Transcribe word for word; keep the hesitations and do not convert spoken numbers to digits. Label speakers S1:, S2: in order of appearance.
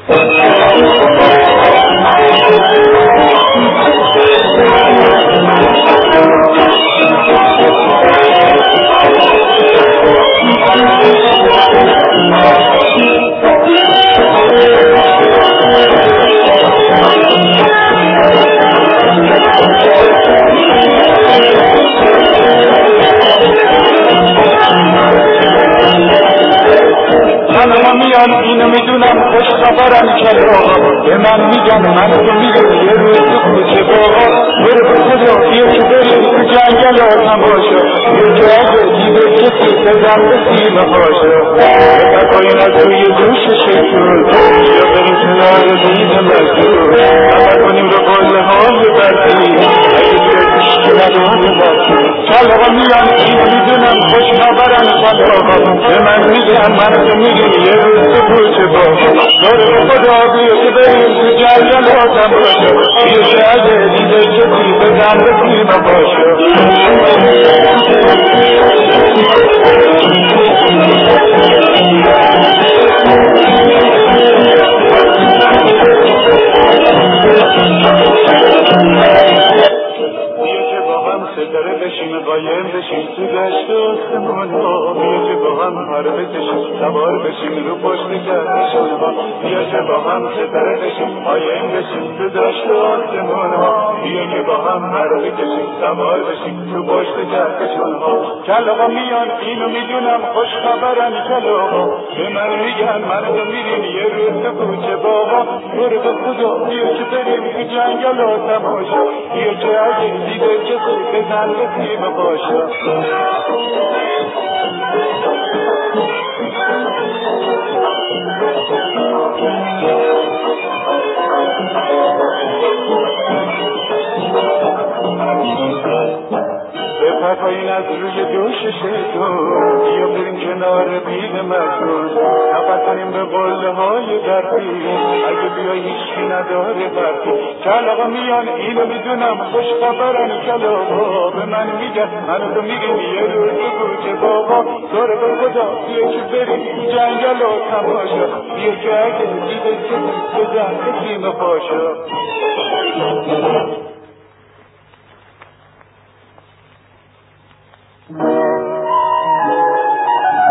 S1: اینو میدونم خوش خبرم که آقا به من میگن من تو میگم یه روز تو کوچه باقا برو به خدا بیا که بریم تو جنگل آدم باشه یه جا دیده کسی بزن به سیم باشه بگر پایین از روی گوش شیطون یا بریم کنار دید مزدور بگر کنیم به قله های بردی اگه بیرد که نداره بردی چل آقا میان اینو میدونم خوش خبرم چل آقا به من میگن من تو میگم یه روز تو کوچه باقا برو به خدا بیا که بریم تو جنگل آدم باشه یه جا دیده کسی بزن به سیم باشه ستاره بشیم قایم بشیم تو دشت و آسمان ها بیا که با هم پر بکشیم سوار بشیم رو پشت گردشون ها بیا که با هم ستاره بشیم قایم بشیم تو دشت و آسمان ها بیا که با هم پر بکشیم سوار بشیم رو پشت گردشون ها کل آقا میان اینو میدونم خوش خبرم کل آقا به من میگن من تو میریم یه روز تو کوچه باقا برو به خدا بیا که بریم تو جنگل و تماشا بیا که اگه دیده کسی بزن به سیم باشه بپر پایین از روی دوش شیطون بیا بریم کنار بید مردون نفت کنیم به قله های دربی اگه بیای هیچی نداره بردی چل آقا میان اینو میدونم خوش خبرن کل آقا به من میگن منو تو میگیم یه روز تو کوچه بابا دور به خدا بیا که بریم جنگل و تماشا بیا که اگه دیده که بزن به سیم پاشا